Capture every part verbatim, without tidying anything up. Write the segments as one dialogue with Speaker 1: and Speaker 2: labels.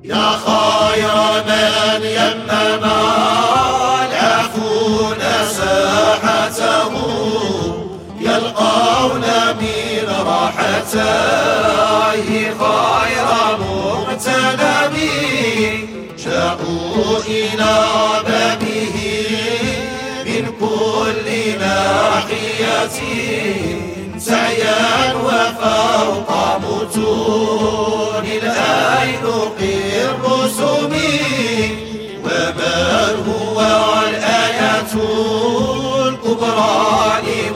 Speaker 1: يا خير من يمم العفون ساحته يلقون من راحته خير مغتنم جاءوا إلى بابه من كل ناحية سعيا وفوق متون الأينق الرسم ومن هو الآية الكبرى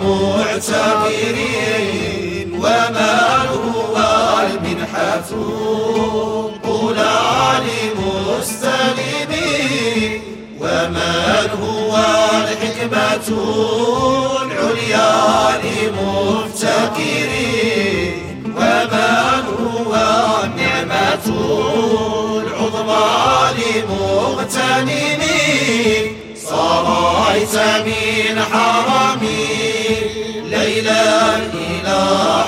Speaker 1: لمعتبرين ومن هو المنحة الأولى لمستلمين ومن هو الحكمة العليا لمفتكرين ومن هو النعمة العظمى لمغتنمين صريت من حرمي ليلا إلى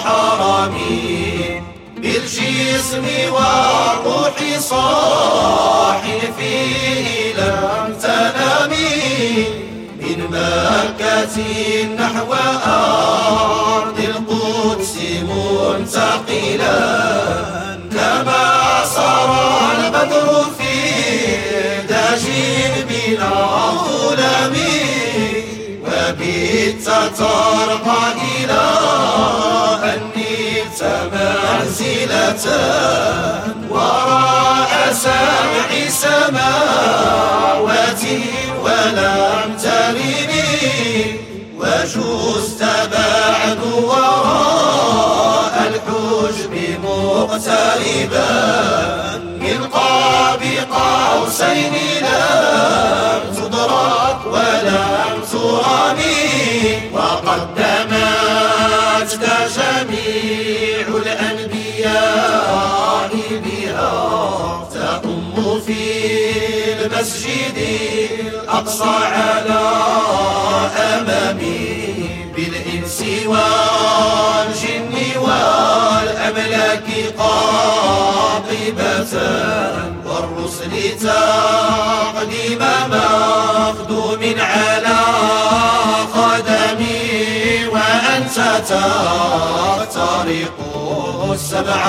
Speaker 1: حرمي بالجسم والروح صاح فيه لم تنمي من مكة نحو أرض القدس منتقلا كما سرى البدر في داج من الظلم وبت ترقى إلى أن نلت منزلة وراء سبع سماوات ولم ترمي وجزت بعد وراء الحجب مقتربا من قاب قوسين لم تدرك ولم ترمي وقدمتك جميع الأنبياء بها تأم في المسجد الأقصى على أمامي بالإنس والجن والأملاك قاطبة والرسل تقديم مخدوم على قدمي وأنت تخترق السبع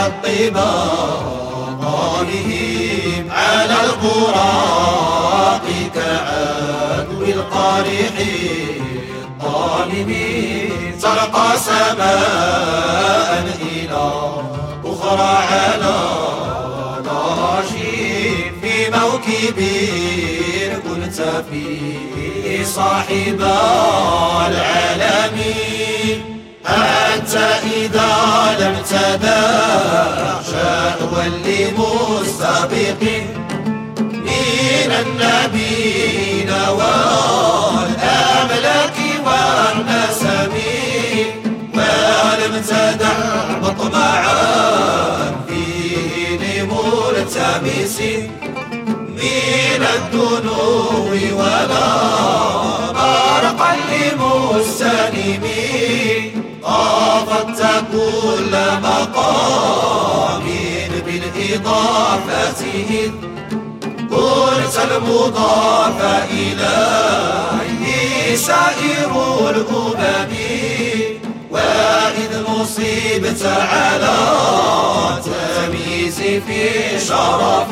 Speaker 1: الطباق بهم على البراق كعدو القارح الظالم ترقى سماء إلى أخرى على ضاجين في موكب كنت فيه صاحب العالمين أنت إذا لم تدع شهوا لمستبق من النبيين والأملاك والنسم ولم تدع مطمعا فيه لملتمس من الدنو ولا برقا لمستلم طافت كل مقام بالإضافة إذ قلت المضاف إليه سائر الأمم وإذ نصبت على تمييز في شرف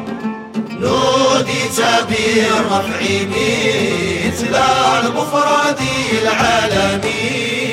Speaker 1: نوديت بالرفع مثل المفرد العالمي